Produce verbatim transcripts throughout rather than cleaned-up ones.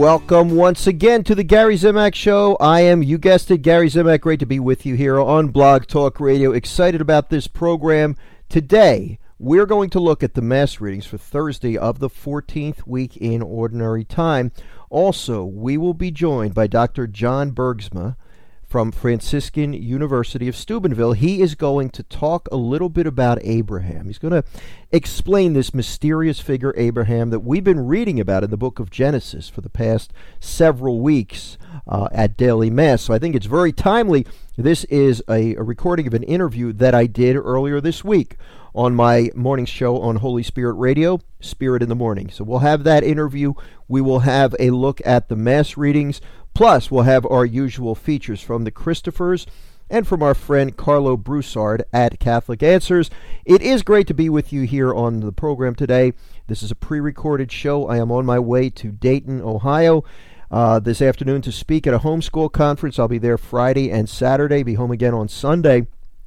Welcome once again to the Gary Zimak Show. I am, you guessed it, Gary Zimak. Great to be with you here on Blog Talk Radio. Excited about this program. Today, we're going to look at the Mass readings for Thursday of the fourteenth week in Ordinary Time. Also, we will be joined by Doctor John Bergsma from Franciscan University of Steubenville. He is going to talk a little bit about Abraham. He's going to explain this mysterious figure, Abraham, that we've been reading about in the book of Genesis for the past several weeks uh, at Daily Mass. So I think it's very timely. This is a, a recording of an interview that I did earlier this week on my morning show on Holy Spirit Radio, Spirit in the Morning. So we'll have that interview. We will have a look at the Mass readings. Plus, we'll have our usual features from the Christophers and from our friend Carlo Broussard at Catholic Answers. It is great to be with you here on the program today. This is a pre-recorded show. I am on my way to Dayton, Ohio, uh, this afternoon to speak at a homeschool conference. I'll be there Friday and Saturday, be home again on Sunday.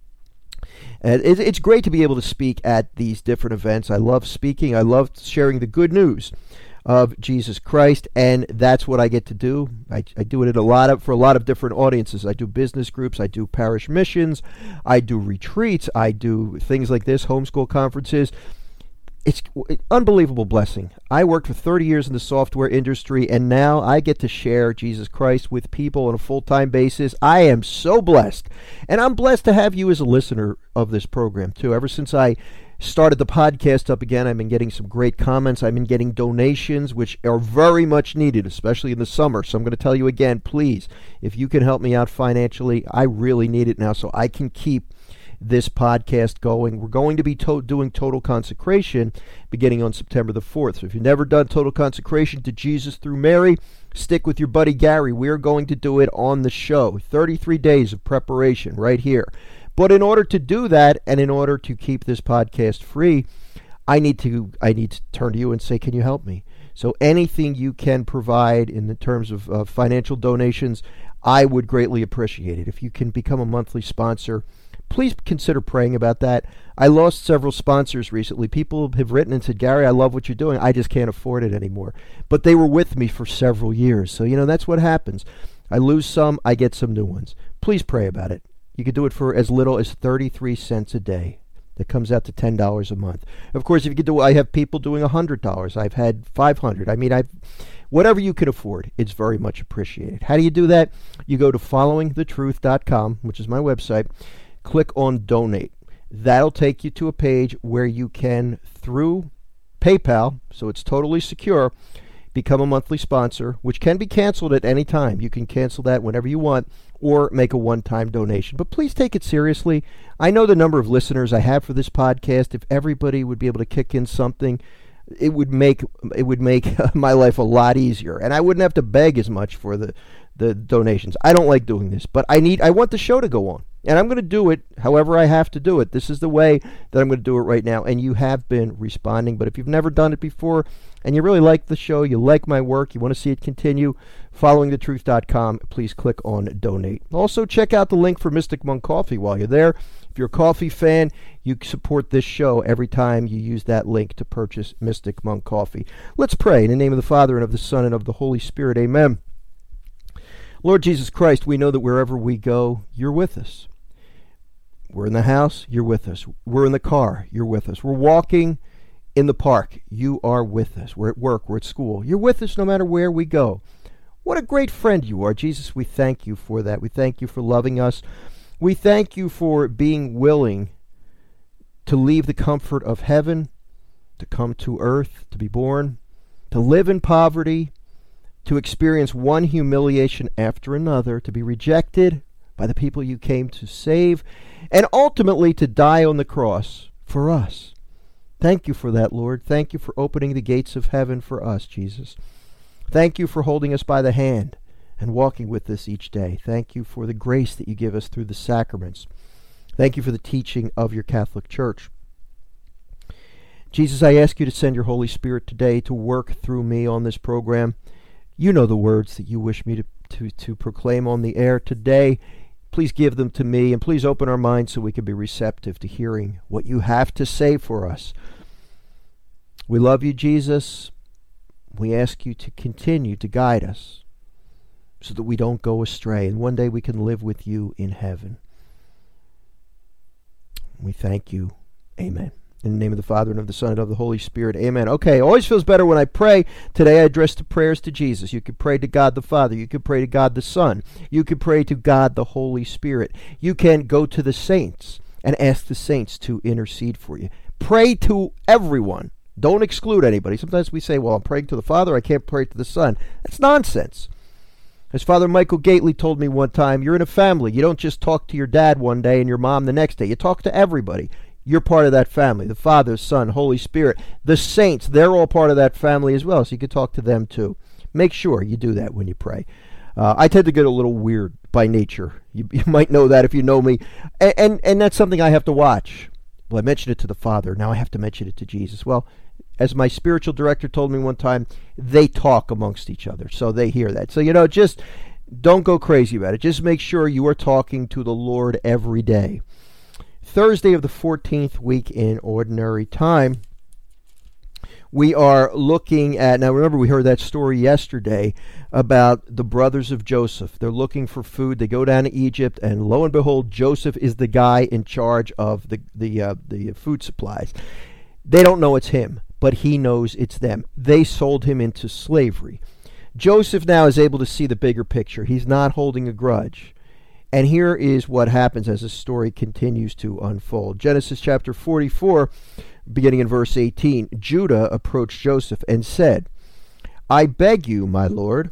And it's great to be able to speak at these different events. I love speaking. I love sharing the good news of Jesus Christ, and that's what I get to do. I, I do it in a lot of for a lot of different audiences. I do business groups, I do parish missions, I do retreats, I do things like this, homeschool conferences. It's an unbelievable blessing. I worked for thirty years in the software industry, and now I get to share Jesus Christ with people on a full-time basis. I am so blessed, and I'm blessed to have you as a listener of this program, too. Ever since I started the podcast up again, I've been getting some great comments. I've been getting donations, which are very much needed, especially in the summer. So I'm going to tell you again, please, if you can help me out financially, I really need it now so I can keep this podcast going. We're going to be to- doing Total Consecration beginning on September the fourth. So if you've never done Total Consecration to Jesus through Mary, stick with your buddy Gary. We're going to do it on the show. thirty-three days of preparation right here. But in order to do that, and in order to keep this podcast free, I need to I need to turn to you and say, can you help me? So anything you can provide in the terms of uh, financial donations, I would greatly appreciate it. If you can become a monthly sponsor, please consider praying about that. I lost several sponsors recently. People have written and said, Gary, I love what you're doing. I just can't afford it anymore. But they were with me for several years. So, you know, that's what happens. I lose some, I get some new ones. Please pray about it. You can do it for as little as thirty-three cents a day. That comes out to ten dollars a month. Of course, if you could do, I have people doing one hundred dollars. I've had five hundred dollars. I mean, I've whatever you can afford, it's very much appreciated. How do you do that? You go to following the truth dot com, which is my website. Click on Donate. That'll take you to a page where you can, through PayPal, so it's totally secure, become a monthly sponsor, which can be canceled at any time. You can cancel that whenever you want, or make a one-time donation. But please take it seriously. I know the number of listeners I have for this podcast. If everybody would be able to kick in something, it would make it would make my life a lot easier, and I wouldn't have to beg as much for the the donations. I don't like doing this, but I need I want the show to go on, and I'm going to do it however I have to do it. This is the way that I'm going to do it right now, and you have been responding. But if you've never done it before and you really like the show, you like my work, you want to see it continue, following the truth dot com, please click on Donate. Also, check out the link for Mystic Monk Coffee while you're there. If you're a coffee fan, you support this show every time you use that link to purchase Mystic Monk Coffee. Let's pray. In the name of the Father, and of the Son, and of the Holy Spirit. Amen. Lord Jesus Christ, we know that wherever we go, you're with us. We're in the house, you're with us. We're in the car, you're with us. We're walking in the park, you are with us. We're at work, we're at school. You're with us no matter where we go. What a great friend you are. Jesus, we thank you for that. We thank you for loving us. We thank you for being willing to leave the comfort of heaven, to come to earth, to be born, to live in poverty, to experience one humiliation after another, to be rejected by the people you came to save, and ultimately to die on the cross for us. Thank you for that, Lord. Thank you for opening the gates of heaven for us, Jesus. Thank you for holding us by the hand and walking with us each day. Thank you for the grace that you give us through the sacraments. Thank you for the teaching of your Catholic Church. Jesus, I ask you to send your Holy Spirit today to work through me on this program. You know the words that you wish me to, to, to proclaim on the air today. Please give them to me, and please open our minds so we can be receptive to hearing what you have to say for us. We love you, Jesus. We ask you to continue to guide us so that we don't go astray, and one day we can live with you in heaven. We thank you. Amen. In the name of the Father, and of the Son, and of the Holy Spirit. Amen. Okay, always feels better when I pray. Today I address the prayers to Jesus. You could pray to God the Father. You could pray to God the Son. You could pray to God the Holy Spirit. You can go to the saints and ask the saints to intercede for you. Pray to everyone. Don't exclude anybody. Sometimes we say, well, I'm praying to the Father, I can't pray to the Son. That's nonsense. As Father Michael Gately told me one time, you're in a family. You don't just talk to your dad one day and your mom the next day. You talk to everybody. You're part of that family. The Father, Son, Holy Spirit, the saints, they're all part of that family as well, so you can talk to them too. Make sure you do that when you pray. Uh, I tend to get a little weird by nature. You, you might know that if you know me. And, and, and that's something I have to watch. Well, I mentioned it to the Father. Now I have to mention it to Jesus. Well, as my spiritual director told me one time, they talk amongst each other, so they hear that. So, you know, just don't go crazy about it. Just make sure you are talking to the Lord every day. Thursday of the fourteenth week in Ordinary Time, we are looking at, now remember we heard that story yesterday about the brothers of Joseph. They're looking for food. They go down to Egypt, and lo and behold, Joseph is the guy in charge of the, the, uh, the food supplies. They don't know it's him, but he knows it's them. They sold him into slavery. Joseph now is able to see the bigger picture. He's not holding a grudge. And here is what happens as the story continues to unfold. Genesis chapter forty-four, beginning in verse eighteen. Judah approached Joseph and said, I beg you, my lord,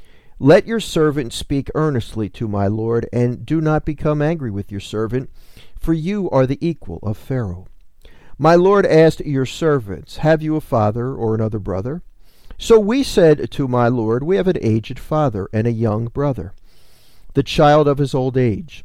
let your servant speak earnestly to my lord, and do not become angry with your servant, for you are the equal of Pharaoh. My lord asked your servants, have you a father or another brother? So we said to my lord, we have an aged father and a young brother, the child of his old age.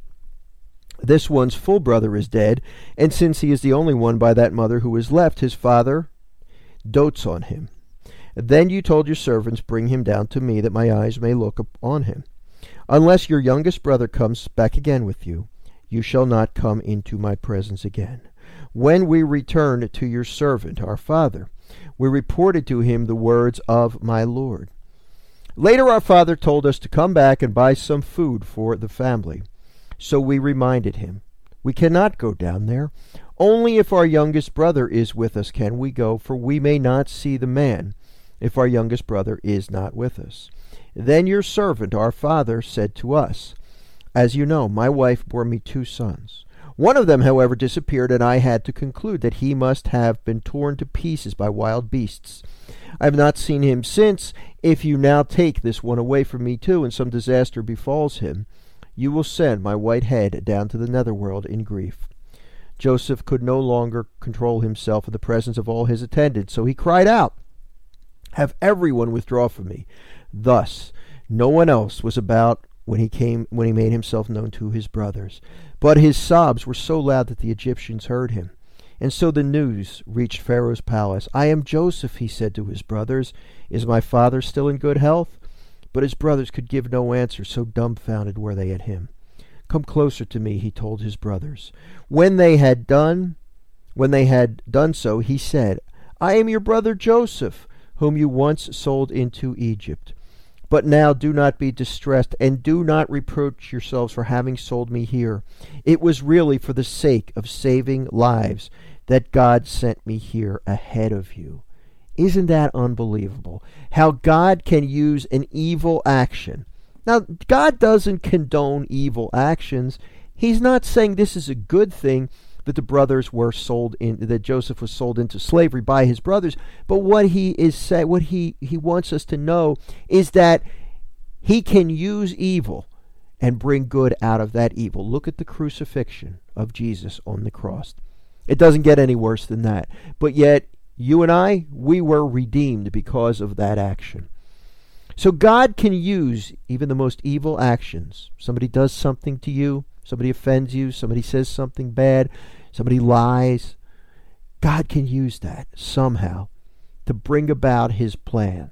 This one's full brother is dead, and since he is the only one by that mother who is left, his father dotes on him. Then you told your servants, bring him down to me, that my eyes may look upon him. Unless your youngest brother comes back again with you, you shall not come into my presence again. When we returned to your servant, our father, we reported to him the words of my lord. Later our father told us to come back and buy some food for the family. So we reminded him, we cannot go down there. Only if our youngest brother is with us can we go, for we may not see the man if our youngest brother is not with us. Then your servant, our father, said to us, as you know, my wife bore me two sons. One of them, however, disappeared, and I had to conclude that he must have been torn to pieces by wild beasts. I have not seen him since. If you now take this one away from me too, and some disaster befalls him, you will send my white head down to the netherworld in grief. Joseph could no longer control himself in the presence of all his attendants, so he cried out, have everyone withdraw from me. Thus, no one else was about when he came when he made himself known to his brothers. But his sobs were so loud that the Egyptians heard him. And so the news reached Pharaoh's palace. I am Joseph, he said to his brothers. Is my father still in good health? But his brothers could give no answer, so dumbfounded were they at him. Come closer to me, he told his brothers. When they had done, when they had done so, he said, I am your brother Joseph, whom you once sold into Egypt. But now do not be distressed, and do not reproach yourselves for having sold me here. It was really for the sake of saving lives that God sent me here ahead of you. Isn't that unbelievable? How God can use an evil action. Now, God doesn't condone evil actions. He's not saying this is a good thing that the brothers were sold in, that Joseph was sold into slavery by his brothers. But what he is say, what he, he wants us to know is that he can use evil and bring good out of that evil. Look at the crucifixion of Jesus on the cross. It doesn't get any worse than that. But yet, you and I, we were redeemed because of that action. So God can use even the most evil actions. Somebody does something to you, somebody offends you, somebody says something bad, somebody lies. God can use that somehow to bring about his plan.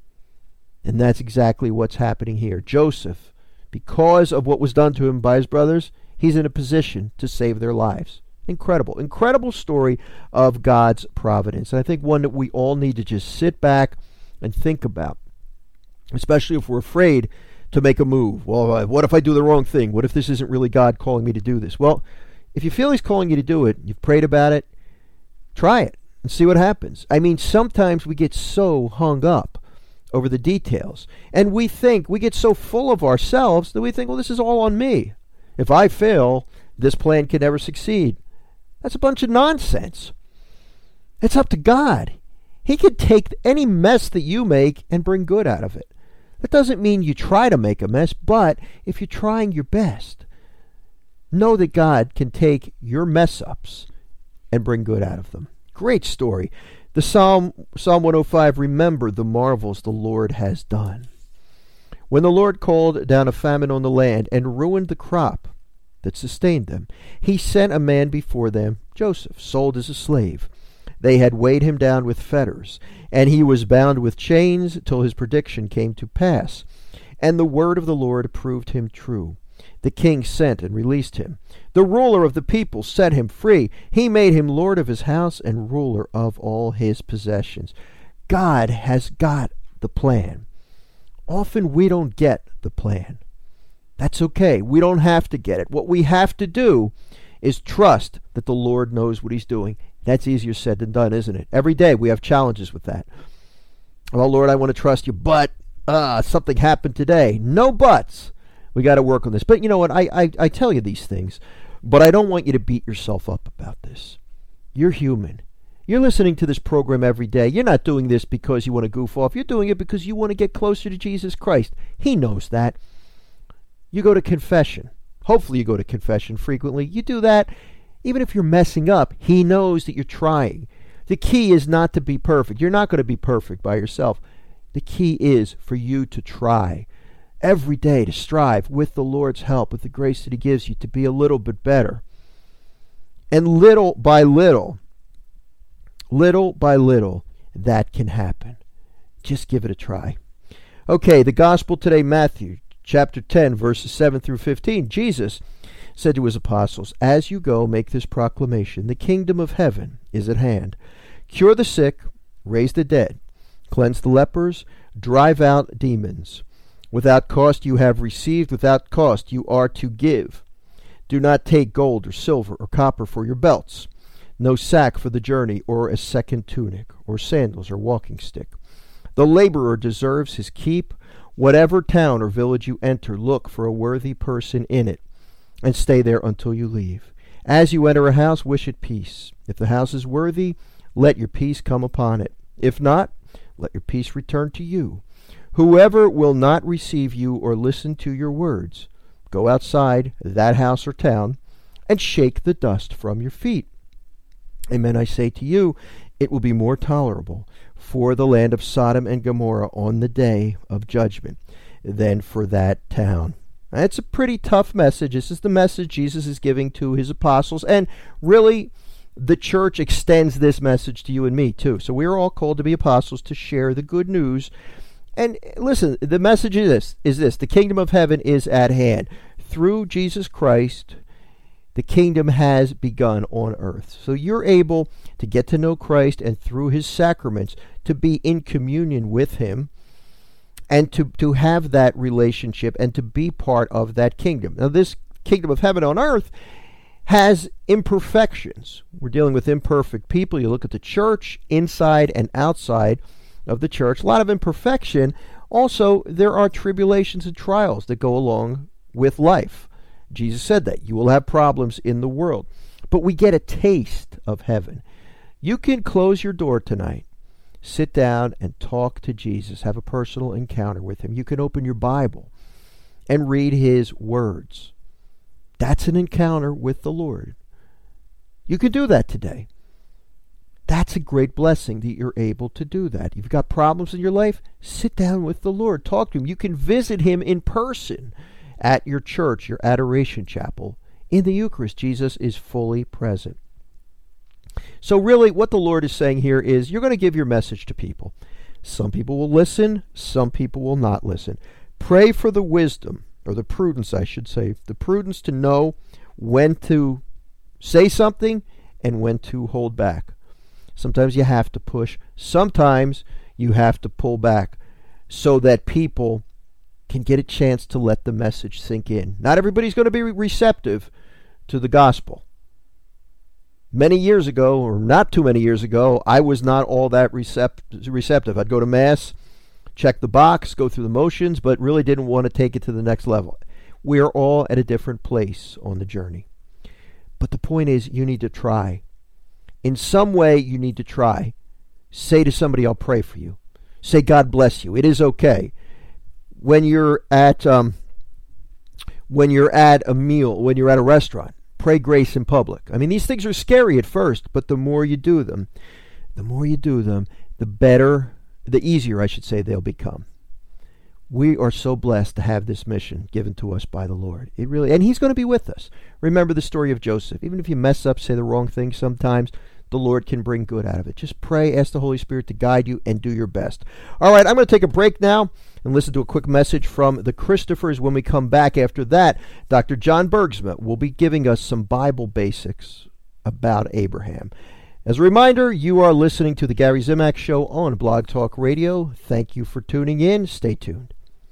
And that's exactly what's happening here. Joseph, because of what was done to him by his brothers, he's in a position to save their lives. Incredible, incredible story of God's providence. And I think one that we all need to just sit back and think about, especially if we're afraid to make a move. Well, what if I do the wrong thing? What if this isn't really God calling me to do this? Well, if you feel He's calling you to do it, you've prayed about it, try it and see what happens. I mean, sometimes we get so hung up over the details, and we think, we get so full of ourselves that we think, well, this is all on me. If I fail, this plan can never succeed. That's a bunch of nonsense. It's up to God. He can take any mess that you make and bring good out of it. That doesn't mean you try to make a mess, but if you're trying your best, know that God can take your mess-ups and bring good out of them. Great story. The Psalm, Psalm one oh five, remember the marvels the Lord has done. When the Lord called down a famine on the land and ruined the crop that sustained them, He sent a man before them, Joseph, sold as a slave. They had weighed him down with fetters, and he was bound with chains till his prediction came to pass. And the word of the Lord proved him true. The king sent and released him. The ruler of the people set him free. He made him lord of his house and ruler of all his possessions. God has got the plan. Often we don't get the plan. That's okay. We don't have to get it. What we have to do is trust that the Lord knows what He's doing. That's easier said than done, isn't it? Every day we have challenges with that. Well, Lord, I want to trust You, but uh, something happened today. No buts. We got to work on this. But you know what? I, I, I tell you these things, but I don't want you to beat yourself up about this. You're human. You're listening to this program every day. You're not doing this because you want to goof off. You're doing it because you want to get closer to Jesus Christ. He knows that. You go to confession. Hopefully you go to confession frequently. You do that. Even if you're messing up, He knows that you're trying. The key is not to be perfect. You're not going to be perfect by yourself. The key is for you to try every day, to strive with the Lord's help, with the grace that He gives you, to be a little bit better. And little by little, little by little, that can happen. Just give it a try. Okay, the gospel today, Matthew chapter ten, verses seven through fifteen. Jesus said to His apostles, as you go, make this proclamation, the kingdom of heaven is at hand. Cure the sick, raise the dead, cleanse the lepers, drive out demons. Without cost you have received, without cost you are to give. Do not take gold or silver or copper for your belts, no sack for the journey, or a second tunic, or sandals or walking stick. The laborer deserves his keep. Whatever town or village you enter, look for a worthy person in it, and stay there until you leave. As you enter a house, wish it peace. If the house is worthy, let your peace come upon it. If not, let your peace return to you. Whoever will not receive you or listen to your words, go outside that house or town and shake the dust from your feet. Amen, I say to you, it will be more tolerable for the land of Sodom and Gomorrah on the day of judgment than for that town. It's a pretty tough message. This is the message Jesus is giving to His apostles, and really the church extends this message to you and me too. So we are all called to be apostles, to share the good news. And listen, the message is this, is this. The kingdom of heaven is at hand. Through Jesus Christ, the kingdom has begun on earth. So you're able to get to know Christ, and through His sacraments to be in communion with Him, and to, to have that relationship and to be part of that kingdom. Now, this kingdom of heaven on earth has imperfections. We're dealing with imperfect people. You look at the church, inside and outside of the church, a lot of imperfection. Also, there are tribulations and trials that go along with life. Jesus said that. You will have problems in the world. But we get a taste of heaven. You can close your door tonight, sit down and talk to Jesus, have a personal encounter with Him. You can open your Bible and read His words. That's an encounter with the Lord. You can do that today. That's a great blessing that you're able to do that. You've got problems in your life, sit down with the Lord, talk to Him. You can visit Him in person at your church, your adoration chapel. In the Eucharist, Jesus is fully present. So really, what the Lord is saying here is, you're going to give your message to people. Some people will listen, some people will not listen. Pray for the wisdom, or the prudence, I should say, the prudence to know when to say something and when to hold back. Sometimes you have to push. Sometimes you have to pull back so that people can get a chance to let the message sink in. Not everybody's going to be receptive to the gospel. Many years ago, or not too many years ago, I was not all that recept- receptive. I'd go to Mass, check the box, go through the motions, but really didn't want to take it to the next level. We're all at a different place on the journey. But the point is, you need to try. In some way, you need to try. Say to somebody, I'll pray for you. Say, God bless you. It is okay. When you're at um, when you're at a meal, when you're at a restaurant, pray grace in public. I mean, these things are scary at first, but the more you do them, the more you do them, the better, the easier, I should say, they'll become. We are so blessed to have this mission given to us by the Lord. It really, and He's going to be with us. Remember the story of Joseph. Even if you mess up, say the wrong thing sometimes, the Lord can bring good out of it. Just pray, ask the Holy Spirit to guide you, and do your best. All right, I'm going to take a break now and listen to a quick message from the Christophers. When we come back after that, Doctor John Bergsma will be giving us some Bible basics about Abraham. As a reminder, you are listening to the Gary Zimak Show on Blog Talk Radio. Thank you for tuning in. Stay tuned.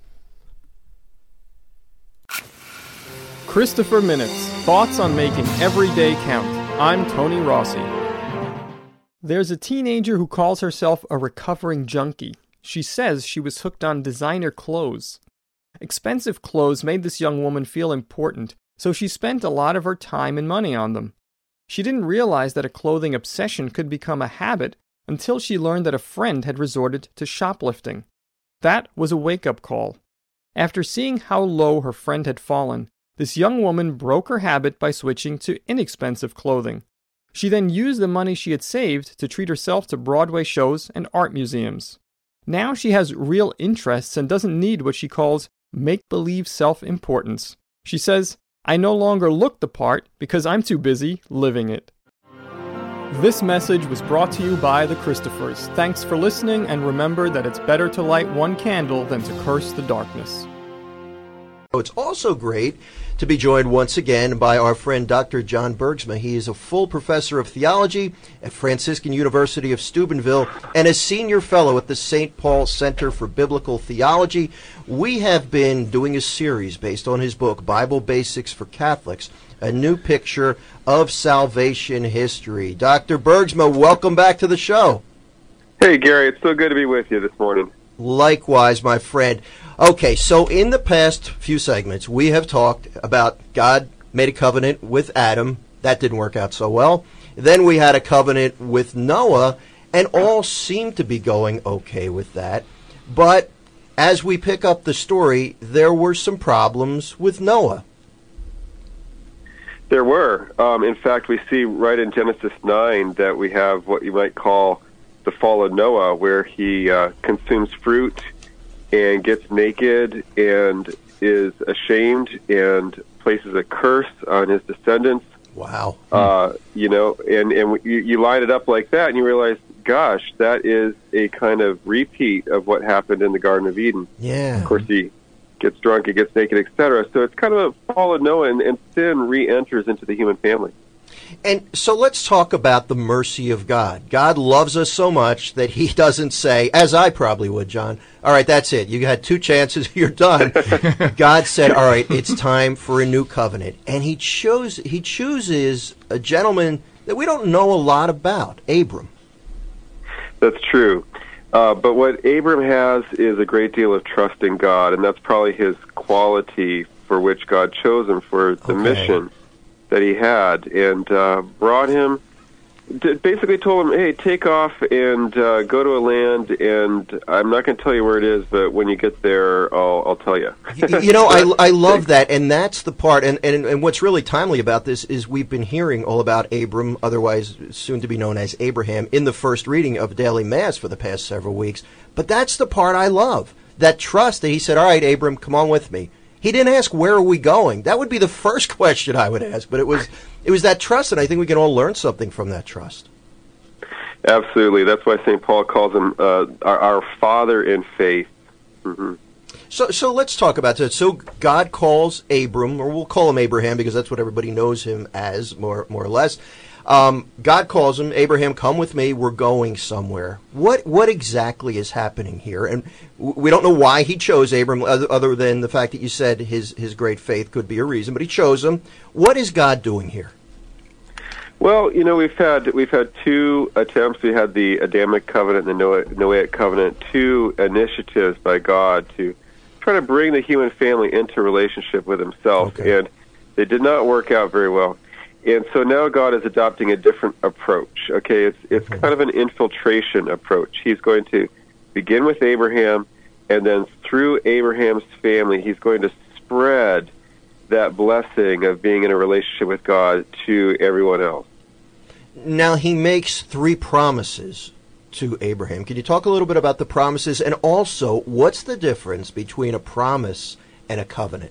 Christopher Minutes, thoughts on making every day count. I'm Tony Rossi. There's a teenager who calls herself a recovering junkie. She says she was hooked on designer clothes. Expensive clothes made this young woman feel important, so she spent a lot of her time and money on them. She didn't realize that a clothing obsession could become a habit until she learned that a friend had resorted to shoplifting. That was a wake-up call. After seeing how low her friend had fallen, this young woman broke her habit by switching to inexpensive clothing. She then used the money she had saved to treat herself to Broadway shows and art museums. Now she has real interests and doesn't need what she calls make-believe self-importance. She says, I no longer look the part because I'm too busy living it. This message was brought to you by the Christophers. Thanks for listening, and remember that it's better to light one candle than to curse the darkness. It's also great to be joined once again by our friend Doctor John Bergsma. He is a full professor of theology at Franciscan University of Steubenville and a senior fellow at the Saint Paul Center for Biblical Theology. We have been doing a series based on his book, Bible Basics for Catholics, a new picture of salvation history. Doctor Bergsma, welcome back to the show. Hey, Gary, it's so good to be with you this morning. Likewise, my friend. Okay, so in the past few segments, we have talked about God made a covenant with Adam. That didn't work out so well. Then we had a covenant with Noah, and all seemed to be going okay with that. But as we pick up the story, there were some problems with Noah. There were. Um, in fact, we see right in Genesis nine that we have what you might call the fall of Noah, where he uh, consumes fruit and gets naked and is ashamed and places a curse on his descendants. Wow. Uh, you know, and, and you, you line it up like that, and you realize, gosh, that is a kind of repeat of what happened in the Garden of Eden. Yeah. Of course, he gets drunk, he gets naked, et cetera. So it's kind of a fall of Noah, and, and sin re-enters into the human family. And so let's talk about the mercy of God. God loves us so much that he doesn't say, as I probably would, John, all right, that's it. You had two chances, you're done. God said, all right, it's time for a new covenant. And he chose, he chooses a gentleman that we don't know a lot about, Abram. That's true. Uh, but what Abram has is a great deal of trust in God, and that's probably his quality for which God chose him for the Okay. mission that he had, and uh, brought him, basically told him, hey, take off and uh, go to a land, and I'm not going to tell you where it is, but when you get there, I'll, I'll tell you. you, you know, I, I love that, and that's the part, and, and, and what's really timely about this is we've been hearing all about Abram, otherwise soon to be known as Abraham, in the first reading of Daily Mass for the past several weeks, but that's the part I love, that trust that he said, all right, Abram, come on with me. He didn't ask, where are we going? That would be the first question I would ask, but it was it was that trust, and I think we can all learn something from that trust. Absolutely. That's why Saint Paul calls him uh, our, our father in faith. Mm-hmm. So so let's talk about that. So God calls Abram, or we'll call him Abraham because that's what everybody knows him as, more more or less. Um, God calls him, Abraham, come with me, we're going somewhere. What what exactly is happening here? And we don't know why he chose Abram, other, other than the fact that you said his, his great faith could be a reason, but he chose him. What is God doing here? Well, you know, we've had we've had two attempts. We had the Adamic covenant and the Noah, Noahic covenant, two initiatives by God to try to bring the human family into relationship with himself, okay. and they did not work out very well. And so now God is adopting a different approach. Okay, it's it's kind of an infiltration approach. He's going to begin with Abraham, and then through Abraham's family, he's going to spread that blessing of being in a relationship with God to everyone else. Now, he makes three promises to Abraham. Can you talk a little bit about the promises, and also what's the difference between a promise and a covenant?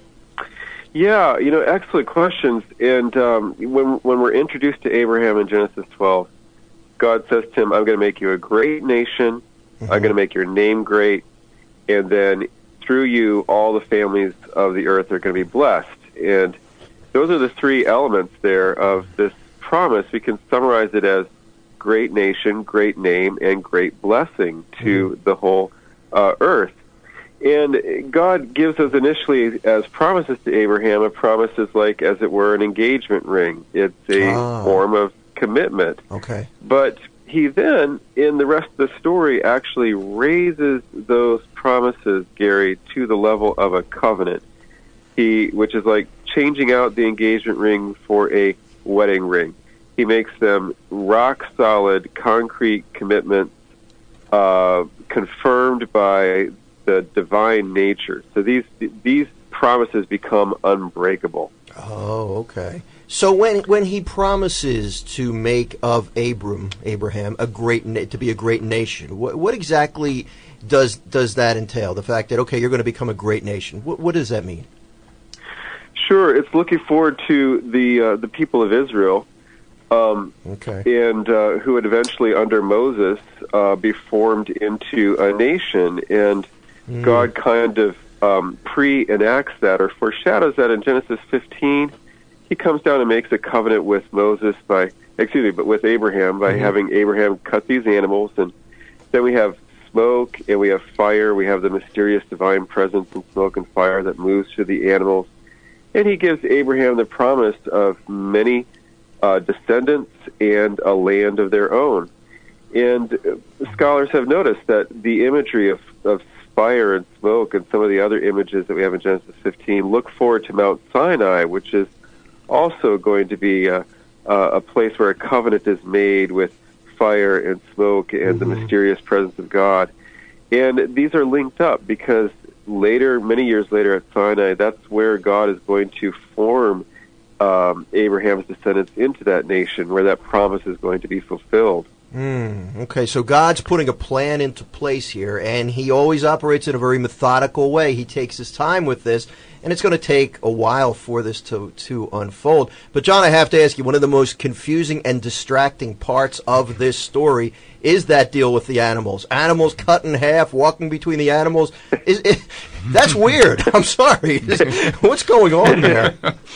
Yeah, you know, excellent questions. And um, when when we're introduced to Abraham in Genesis twelve, God says to him, I'm going to make you a great nation, mm-hmm. I'm going to make your name great, and then through you, all the families of the earth are going to be blessed. And those are the three elements there of this promise. We can summarize it as great nation, great name, and great blessing to mm-hmm. the whole uh, earth. And God gives us initially as promises to Abraham, a promise is like, as it were, an engagement ring. It's a oh. form of commitment. Okay. But he then, in the rest of the story, actually raises those promises, Gary, to the level of a covenant. He, which is like changing out the engagement ring for a wedding ring. He makes them rock-solid, concrete commitments, uh, confirmed by the divine nature. So these these promises become unbreakable. Oh, okay. So when when he promises to make of Abram Abraham a great na- to be a great nation, what, what exactly does does that entail? The fact that okay, you're going to become a great nation. What what does that mean? Sure, it's looking forward to the uh, the people of Israel. Um, okay. And uh, who would eventually, under Moses, uh, be formed into a nation. And mm. God kind of um, pre-enacts that or foreshadows that in Genesis fifteen. He comes down and makes a covenant with Moses by, excuse me, but with Abraham by mm. having Abraham cut these animals. And then we have smoke and we have fire. We have the mysterious divine presence in smoke and fire that moves through the animals. And he gives Abraham the promise of many Uh, descendants and a land of their own. And uh, scholars have noticed that the imagery of, of fire and smoke and some of the other images that we have in Genesis fifteen look forward to Mount Sinai, which is also going to be a, a place where a covenant is made with fire and smoke and mm-hmm. the mysterious presence of God. And these are linked up because later, many years later at Sinai, that's where God is going to form Um, Abraham's descendants into that nation where that promise is going to be fulfilled. Mm, okay, so God's putting a plan into place here, and he always operates in a very methodical way. He takes his time with this, and it's going to take a while for this to, to unfold. But, John, I have to ask you, one of the most confusing and distracting parts of this story is that deal with the animals. Animals cut in half, walking between the animals. Is, is, that's weird. I'm sorry. What's going on there?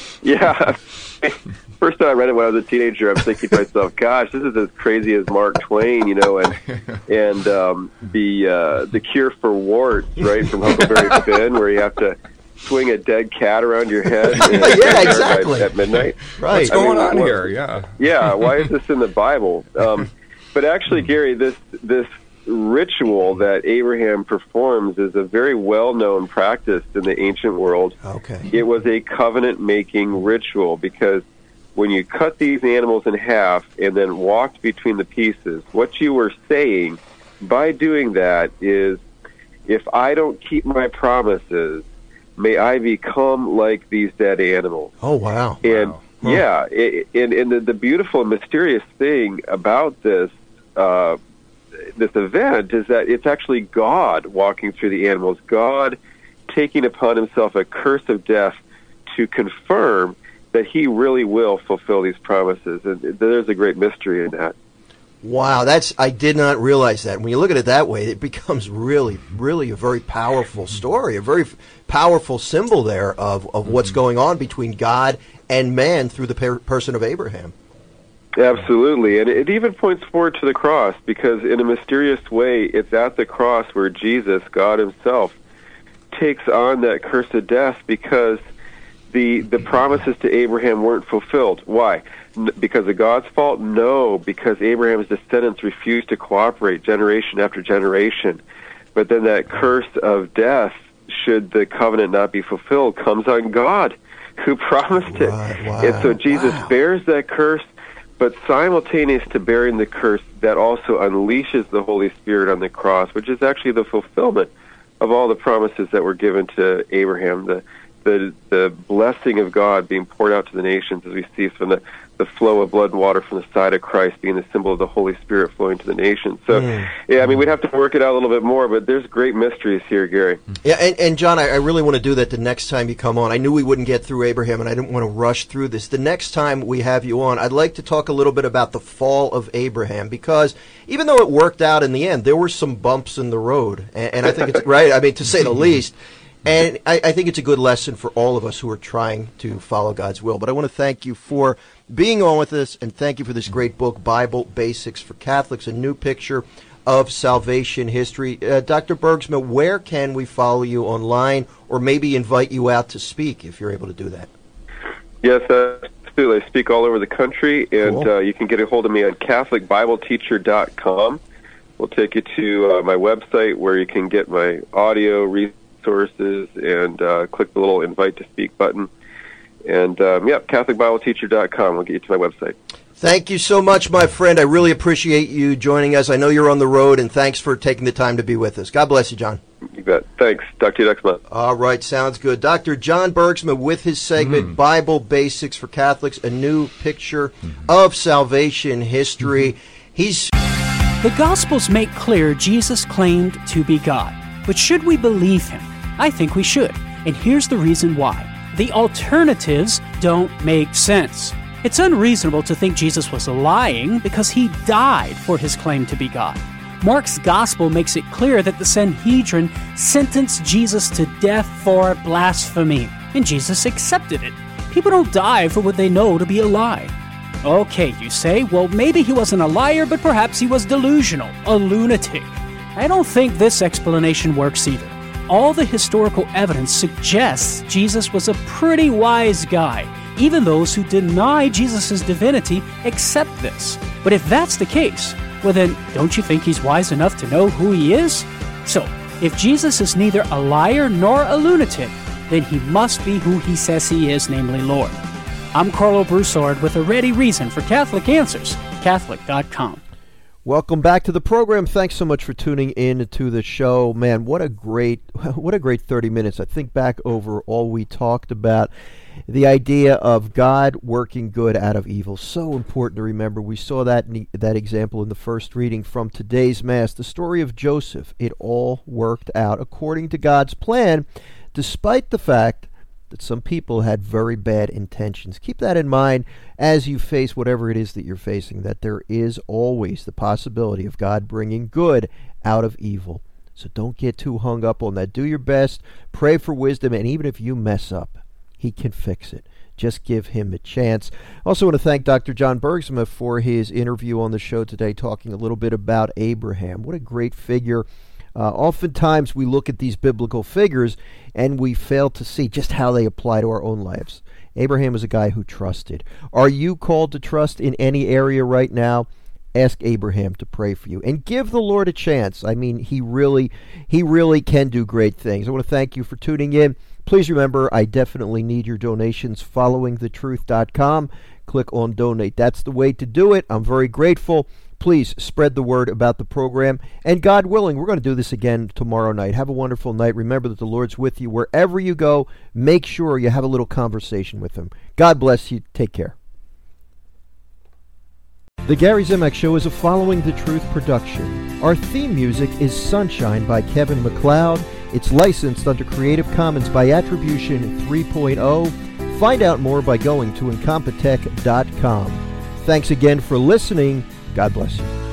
Yeah. First time I read it when I was a teenager, I'm thinking to myself, gosh, this is as crazy as Mark Twain, you know, and and um, the uh, the Cure for Warts, right, from Huckleberry Finn, where you have to swing a dead cat around your head yeah, exactly. at midnight. Right. What's I going mean, on what, here? Yeah. Yeah, why is this in the Bible? Um, but actually, Gary, this this ritual that Abraham performs is a very well-known practice in the ancient world. Okay. It was a covenant-making ritual because when you cut these animals in half and then walked between the pieces, what you were saying by doing that is, if I don't keep my promises, may I become like these dead animals. Oh, wow. And, wow. Huh. yeah, it, and, and the, the beautiful and mysterious thing about this uh, this event is that it's actually God walking through the animals, God taking upon himself a curse of death to confirm that he really will fulfill these promises. And there's a great mystery in that. Wow, that's I did not realize that. When you look at it that way, it becomes really, really a very powerful story, a very powerful symbol there of, of what's going on between God and man through the per- person of Abraham. Absolutely, and it even points forward to the cross, because in a mysterious way, it's at the cross where Jesus, God himself, takes on that curse of death, because the the promises to Abraham weren't fulfilled. Why? N- because of God's fault? No, because Abraham's descendants refused to cooperate generation after generation. But then that curse of death, should the covenant not be fulfilled, comes on God, who promised it. Right, wow, and so Jesus wow. bears that curse, but simultaneous to bearing the curse, that also unleashes the Holy Spirit on the cross, which is actually the fulfillment of all the promises that were given to Abraham, the the the blessing of God being poured out to the nations, as we see from the, the flow of blood and water from the side of Christ being the symbol of the Holy Spirit flowing to the nations. So, mm. yeah, I mean, we'd have to work it out a little bit more, but there's great mysteries here, Gary. Yeah, and, and John, I, I really want to do that the next time you come on. I knew we wouldn't get through Abraham, and I didn't want to rush through this. The next time we have you on, I'd like to talk a little bit about the fall of Abraham, because even though it worked out in the end, there were some bumps in the road, and, and I think it's right, I mean, to say the least. And I, I think it's a good lesson for all of us who are trying to follow God's will. But I want to thank you for being on with us, and thank you for this great book, Bible Basics for Catholics, a new picture of salvation history. Uh, Doctor Bergsma, where can we follow you online, or maybe invite you out to speak if you're able to do that? Yes, absolutely. I speak all over the country, and Cool. uh, you can get a hold of me on Catholic Bible Teacher dot com. We'll take you to uh, my website, where you can get my audio resources and uh, click the little invite to speak button. And, um, yeah, Catholic Bible Teacher dot com will get you to my website. Thank you so much, my friend. I really appreciate you joining us. I know you're on the road, and thanks for taking the time to be with us. God bless you, John. You bet. Thanks. Talk to you next month. All right, sounds good. Doctor John Bergsma with his segment, mm. Bible Basics for Catholics, a new picture mm-hmm. of salvation history. Mm-hmm. He's The Gospels make clear Jesus claimed to be God. But should we believe him? I think we should. And here's the reason why. The alternatives don't make sense. It's unreasonable to think Jesus was lying because he died for his claim to be God. Mark's Gospel makes it clear that the Sanhedrin sentenced Jesus to death for blasphemy, and Jesus accepted it. People don't die for what they know to be a lie. Okay, you say, well, maybe he wasn't a liar, but perhaps he was delusional, a lunatic. I don't think this explanation works either. All the historical evidence suggests Jesus was a pretty wise guy. Even those who deny Jesus' divinity accept this. But if that's the case, well then, don't you think he's wise enough to know who he is? So, if Jesus is neither a liar nor a lunatic, then he must be who he says he is, namely Lord. I'm Carlo Broussard with a ready reason for Catholic Answers, Catholic dot com. Welcome back to the program. Thanks so much for tuning in to the show. Man, what a great what a great thirty minutes. I think back over all we talked about, the idea of God working good out of evil. So important to remember. We saw that that example in the first reading from today's Mass, the story of Joseph. It all worked out according to God's plan, despite the fact that some people had very bad intentions. Keep that in mind as you face whatever it is that you're facing, that there is always the possibility of God bringing good out of evil. So don't get too hung up on that. Do your best, pray for wisdom, and even if you mess up, he can fix it. Just give him a chance. I also want to thank Doctor John Bergsma for his interview on the show today, talking a little bit about Abraham. What a great figure. Uh, oftentimes we look at these biblical figures and we fail to see just how they apply to our own lives. Abraham is a guy who trusted. Are you called to trust in any area right now? Ask Abraham to pray for you and give the Lord a chance. I mean, he really, he really can do great things. I want to thank you for tuning in. Please remember, I definitely need your donations. following the truth dot com. Click on donate. That's the way to do it. I'm very grateful. Please spread the word about the program. And God willing, we're going to do this again tomorrow night. Have a wonderful night. Remember that the Lord's with you. Wherever you go, make sure you have a little conversation with him. God bless you. Take care. The Gary Zimak Show is a Following the Truth production. Our theme music is Sunshine by Kevin MacLeod. It's licensed under Creative Commons by Attribution three point oh. Find out more by going to incompetech dot com. Thanks again for listening. God bless you.